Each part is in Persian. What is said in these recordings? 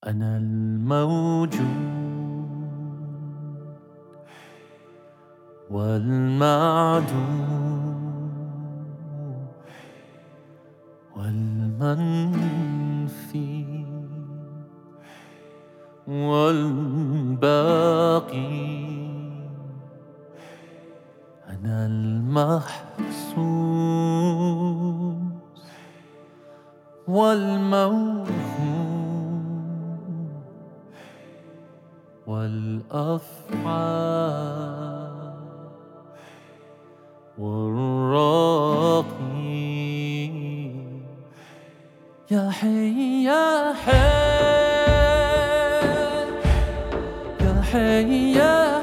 أنا الموجود والمعدوم والمنفي والباقي. أنا المحسوس والموهوم والأفعال والراقي. يا حي يا حي يا حي يا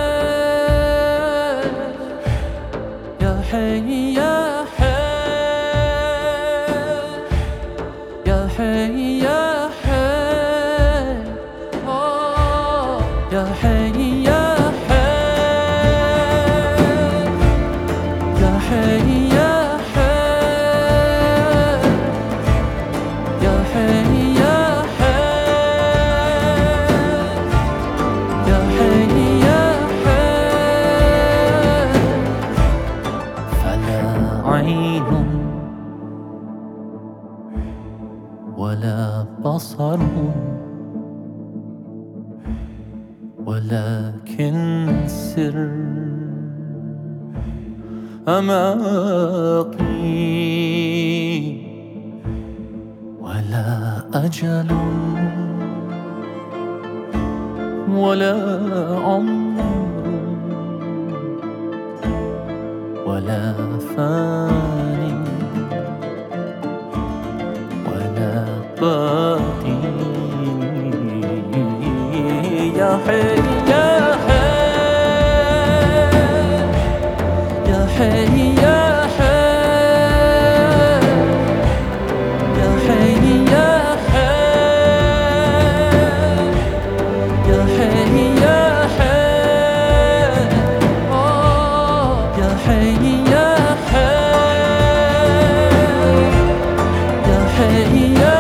حي يا حي يا حي يا حي يا حي يا حي يا حي يا حي يا حي يا حي يا حي يا حي يا حي. فلا عين ولا بصر ولكن سر أماقي، ولا أجل ولا عمر ولا فاني ولا باقي. يا حي يا حي يا حي يا حي يا حي يا حي يا حي يا حي يا حي يا حي يا حي يا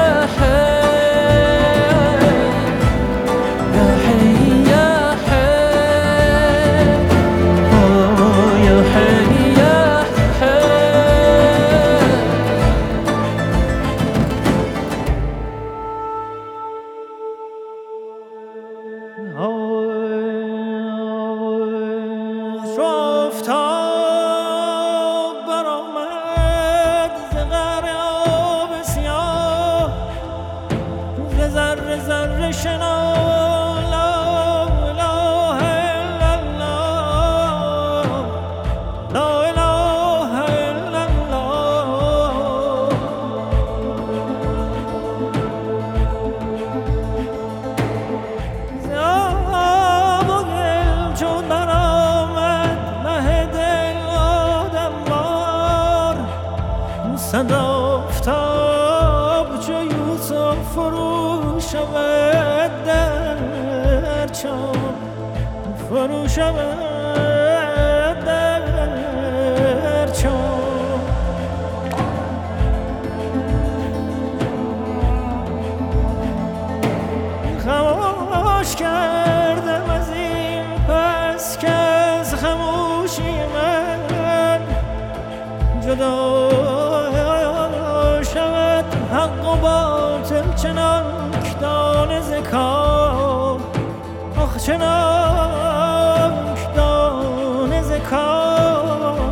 شفتم برآمد ز قعر آب سیاه، ز ذره ذره شنا لا اله الا الله، لا اله الا الله. ز آب و گل چون برآمد مه دل آدموار، صد آفتاب چو یوسف فرو شود در چاه، فرو شود در چاه. خاموش کردم از این پس که از خاموشی من جدا شود حق و باطل، چنانک دانه ز کار، آخ چنانک دانه ز کار.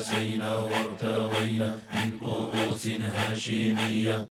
وارتسينا وارتوينا من كؤوس هاشمية